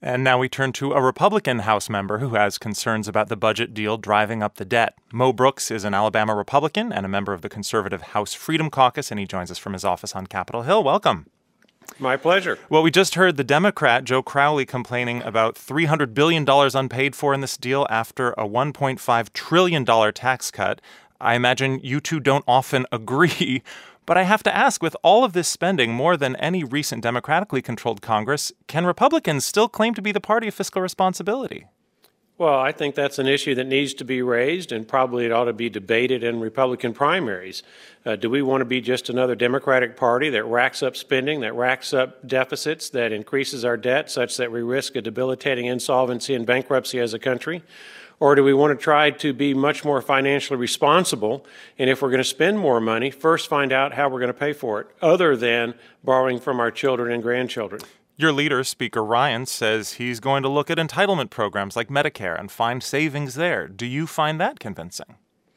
And now we turn to a Republican House member who has concerns about the budget deal driving up the debt. Mo Brooks is an Alabama Republican and a member of the conservative House Freedom Caucus, and he joins us from his office on Capitol Hill. Welcome. My pleasure. Well, we just heard the Democrat, Joe Crowley, complaining about $300 billion unpaid for in this deal after a $1.5 trillion tax cut. I imagine you two don't often agree, but I have to ask, with all of this spending, more than any recent democratically controlled Congress, can Republicans still claim to be the party of fiscal responsibility? Well, I think that's an issue that needs to be raised, and probably it ought to be debated in Republican primaries. Do we want to be just another Democratic Party that racks up spending, that racks up deficits, that increases our debt such that we risk a debilitating insolvency and bankruptcy as a country? Or do we want to try to be much more financially responsible, and if we're going to spend more money, first find out how we're going to pay for it, other than borrowing from our children and grandchildren? Your leader, Speaker Ryan, says he's going to look at entitlement programs like Medicare and find savings there. Do you find that convincing?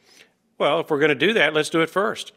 Well, if we're going to do that, let's do it first.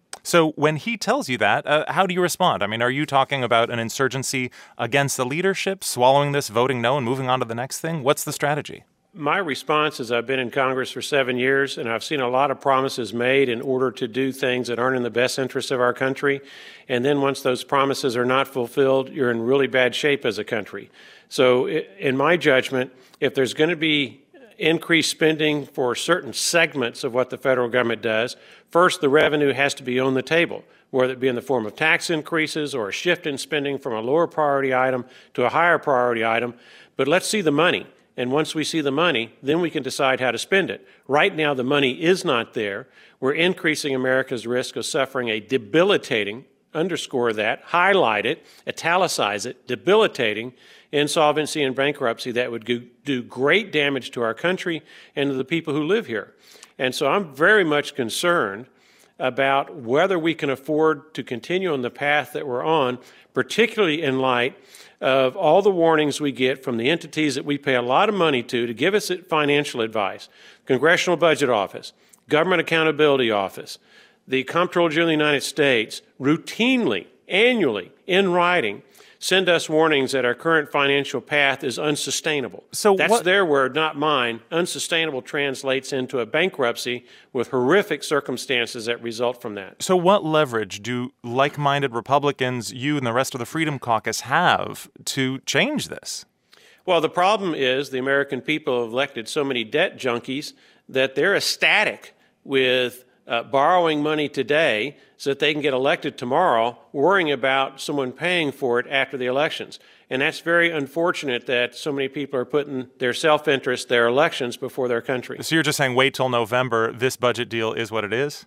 So when he tells you that, how do you respond? I mean, are you talking about an insurgency against the leadership, swallowing this, voting no, and moving on to the next thing? What's the strategy? My response is I've been in Congress for 7 years, and I've seen a lot of promises made in order to do things that aren't in the best interest of our country. And then once those promises are not fulfilled, you're in really bad shape as a country. So in my judgment, if there's going to be increased spending for certain segments of what the federal government does, first, the revenue has to be on the table, whether it be in the form of tax increases or a shift in spending from a lower priority item to a higher priority item. But let's see the money. And once we see the money, then we can decide how to spend it. Right now, the money is not there. We're increasing America's risk of suffering a debilitating, underscore that, highlight it, italicize it, debilitating insolvency and bankruptcy that would do great damage to our country and to the people who live here. And so I'm very much concerned about whether we can afford to continue on the path that we're on, particularly in light of all the warnings we get from the entities that we pay a lot of money to give us financial advice. Congressional Budget Office, Government Accountability Office, the Comptroller General of the United States routinely, annually, in writing, send us warnings that our current financial path is unsustainable. So that's their word, not mine. Unsustainable translates into a bankruptcy with horrific circumstances that result from that. So what leverage do like-minded Republicans, you and the rest of the Freedom Caucus, have to change this? Well, the problem is the American people have elected so many debt junkies that they're ecstatic with borrowing money today so that they can get elected tomorrow, worrying about someone paying for it after the elections. And that's very unfortunate that so many people are putting their self-interest, their elections, before their country. So you're just saying wait till November, this budget deal is what it is?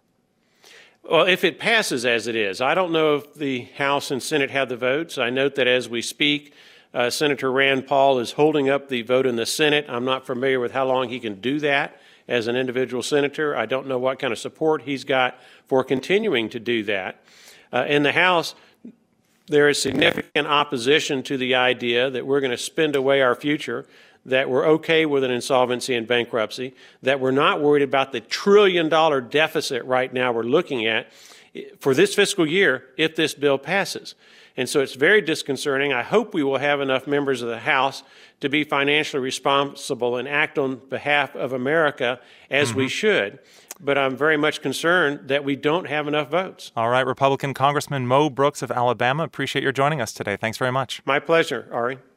Well, if it passes as it is. I don't know if the House and Senate have the votes. I note that as we speak, Senator Rand Paul is holding up the vote in the Senate. I'm not familiar with how long he can do that as an individual senator. I don't know what kind of support he's got for continuing to do that. In the House, there is significant opposition to the idea that we're going to spend away our future, that we're okay with an insolvency and bankruptcy, that we're not worried about the $1 trillion deficit right now we're looking at for this fiscal year if this bill passes. And so it's very disconcerting. I hope we will have enough members of the House to be financially responsible and act on behalf of America as we should. But I'm very much concerned that we don't have enough votes. All right, Republican Congressman Mo Brooks of Alabama, appreciate your joining us today. Thanks very much. My pleasure, Ari.